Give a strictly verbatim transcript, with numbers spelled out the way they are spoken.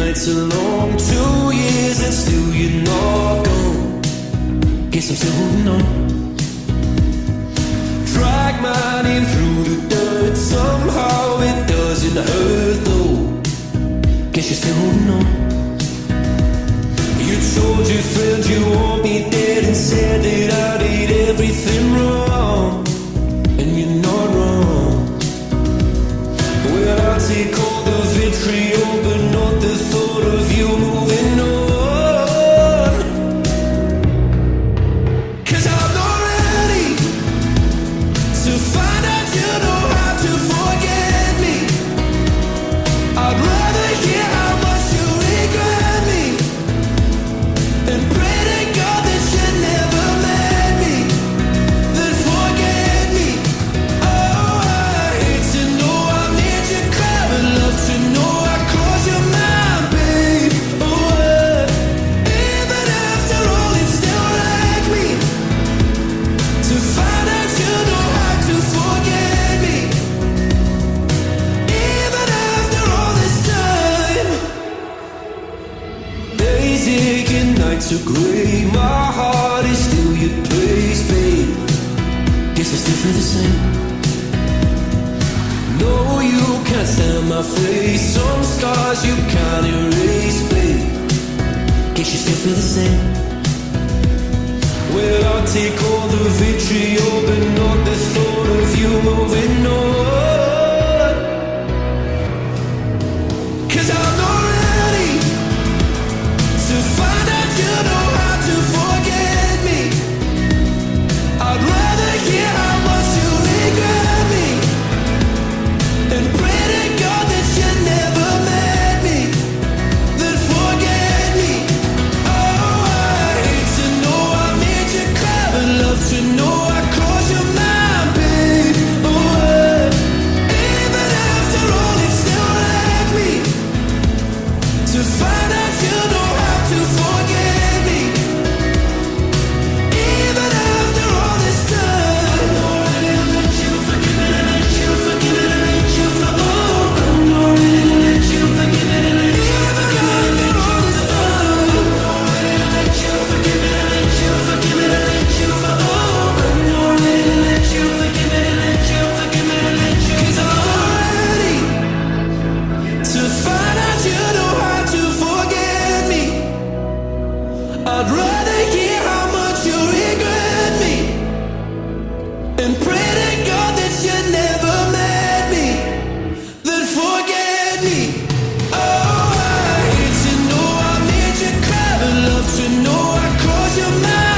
nights are long, two years and still you're not gone. Guess I'm still holding on. Drag my name through the dirt, somehow it doesn't hurt though. Guess you're still holding on. You told your friends you want me dead and said that I did everything wrong, and you're not wrong. Well, I'll take all the vitriol, but not the thought of you moving on. 'Cause I'm not ready to find out you know how to forget me. I'd rather hear how much you regret me and pray to God that you never met me, then forget me. Oh, I hate to know I made you cry, but love to know I crossed your mind, babe. Oh, even after all, it still like me to find out you know how to forget me. Even after all this time, days aching, nights are gray. My heart is still your place, babe. Guess I still feel the same. No, you can't stand my face. Some scars you can't erase, babe. Guess you still feel the same. Well, I'll take all the vitriol, but not the thought of you moving on. 'Cause I'm not ready to find out you know how to forget me. I'd rather hear how much you regret me and pray to God that you never met me, then forget me. Oh, I hate to know I made you cry, but love to know I crossed your mind, babe. Oh, even after all, it still like me to find out you know how to forget me. Even after all this time, I'm not ready to let you forgive it, let you forgive it, let you forgive it. Oh, I'm not ready to let you forgive it, let you forgive it, let you forgive it. I'm not ready to let you forgive it, let you forgive it, let you forgive it. Oh, I'm not ready to let you forgive it, let you forgive it, let you. 'Cause I'm not ready to find out you know how to forget me. I'd rather hear how much you regret me and pray to God that you never met me, then forget me. Oh, I hate to know I made you cry, but love to know I crossed your mind.